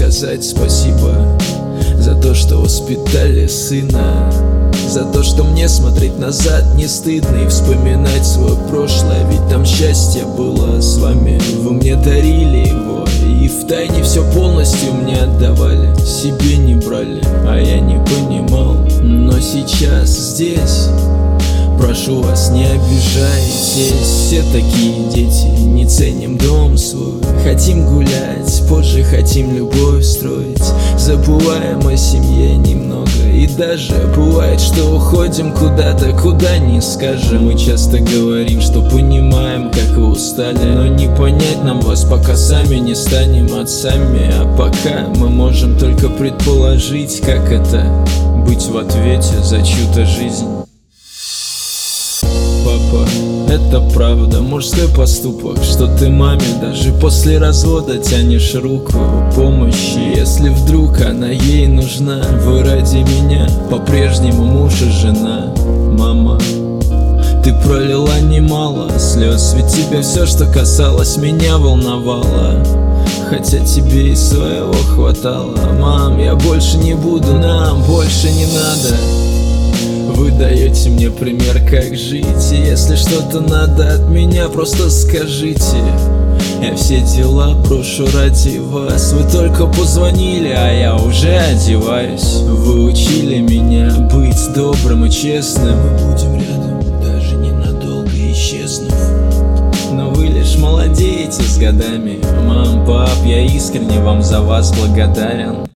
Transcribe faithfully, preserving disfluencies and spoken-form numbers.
сказать спасибо за то, что воспитали сына, за то, что мне смотреть назад не стыдно и вспоминать свое прошлое, ведь там счастье было с вами. Вы мне дарили его и втайне все полностью мне отдавали, себе не брали, а я не понимал. Но сейчас здесь прошу вас, не обижайтесь, все такие дети, не ценим дом свой. Хотим гулять, позже хотим любовь строить, забываем о семье немного. И даже бывает, что уходим куда-то, куда не скажем. Мы часто говорим, что понимаем, как вы устали, но не понять нам вас, пока сами не станем отцами. А пока мы можем только предположить, как это быть в ответе за чью-то жизнь. Папа, это правда, мужской поступок, что ты маме даже после развода тянешь руку помощи, если вдруг она ей нужна. Вы ради меня по-прежнему муж и жена. Мама, ты пролила немало слез, ведь тебя все, что касалось меня, волновало, хотя тебе и своего хватало. Мам, я больше не буду, нам больше не надо. Вы даете мне пример, как жить, и если что-то надо от меня, просто скажите. Я все дела брошу ради вас. Вы только позвонили, а я уже одеваюсь. Вы учили меня быть добрым и честным. Мы будем рядом, даже ненадолго исчезнув. Но вы лишь молодеете с годами. Мам, пап, я искренне вам за вас благодарен.